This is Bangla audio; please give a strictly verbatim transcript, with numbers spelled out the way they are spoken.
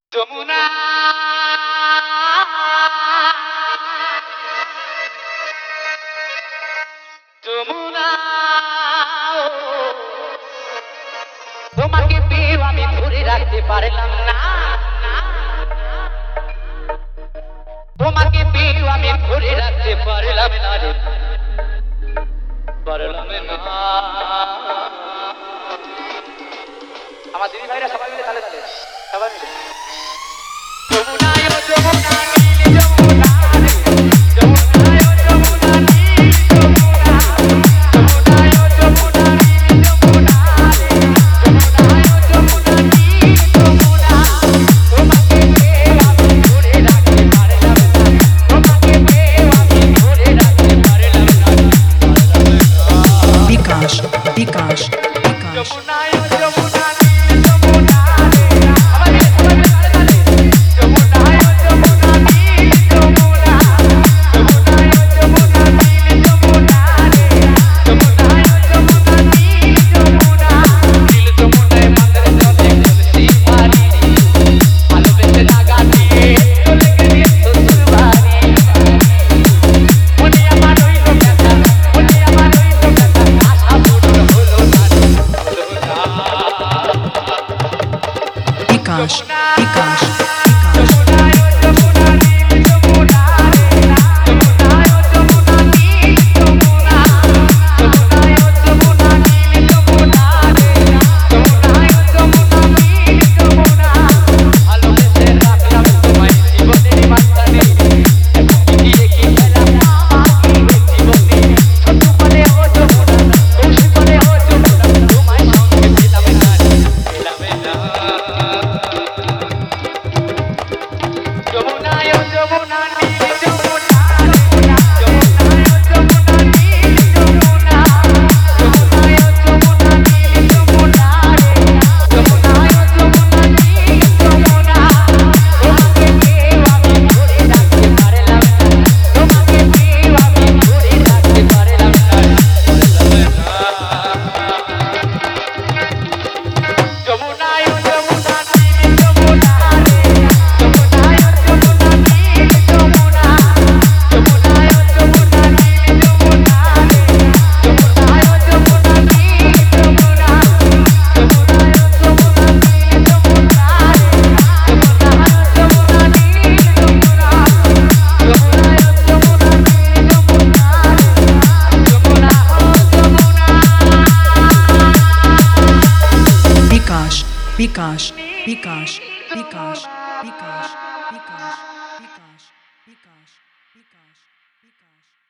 যমুনা যমুনা তোমাকে পেয়ে আমি ধরে রাখতে পারলাম না তোমাকে পেয়ে আমি ধরে রাখতে পারলাম না রে পারলাম না আমার দিদি ভাইরা সবাই মিলে তালে তালে সবাই মিলে যমুনা যমুনা নীল যমুনা যমুনা যমুনা নীল যমুনা যমুনা যমুনা নীল যমুনা যমুনা যমুনা নীল যমুনা তোমাকে পেয়ে আমি ধরে রাখতে পারলাম না তোমাকে পেয়ে আমি ধরে রাখতে পারলাম না বিকাশ বিকাশ বিকাশ যমুনা যমুনা নীল যমুনা আমার সবাই মিলে তালে তালে যমুনা যমুনা নীল যমুনা যমুনা যমুনা নীল যমুনা যমুনা যমুনা নীল যমুনা নীল যমুনায় মাদের জলে খুশি পারি ভালোবেসে লাগা দিয়ে চলে গেলি শ্বশুর বাড়ি মনে আমার রইল ব্যথা মনে আমার রইল ব্যথা আশা পূর্ণ হলো না হলো না বিকাশ বিকাশ বিকাশ যমুনা যমুনা নীল যমুনা যমুনা যমুনা নীল যমুনা যমুনা যমুনা নীল যমুনা যমুনা যমুনা নীল যমুনা ভালোবেসে রাখলাম তোমায় জীবনের মাঝখানে পিটিয়ে কি খেলাম আমাকে জীবনে ছোট বলে ও যমুনা কৌশি বলে ও যমুনা তোমায় সঙ্গে পেলাম না পেলাম না যমুনা যমুনা নীল যমুনা যমুনা যমুনা নীল যমুনা যমুনা যমুনা নীল যমুনা যমুনা যমুনা নীল যমুনা তোমাকে পেয়ে আমি ধরে রাখতে পারলাম না তোমাকে পেয়ে আমি ধরে রাখতে পারলাম না যমুনা যমুনা নীল যমুনা যমুনা যমুনা নীল যমুনা যমুনা যমুনা নীল যমুনা যমুনা যমুনা নীল যমুনা যমুনা যমুনা নীল যমুনা যমুনা যমুনা নীল যমুনা যমুনা যমুনা নীল যমুনা যমুনা যমুনা বিকাশ বিকাশ বিকাশ বিকাশ বিকাশ বিকাশ বিকাশ বিকাশ বিকাশ বিকাশ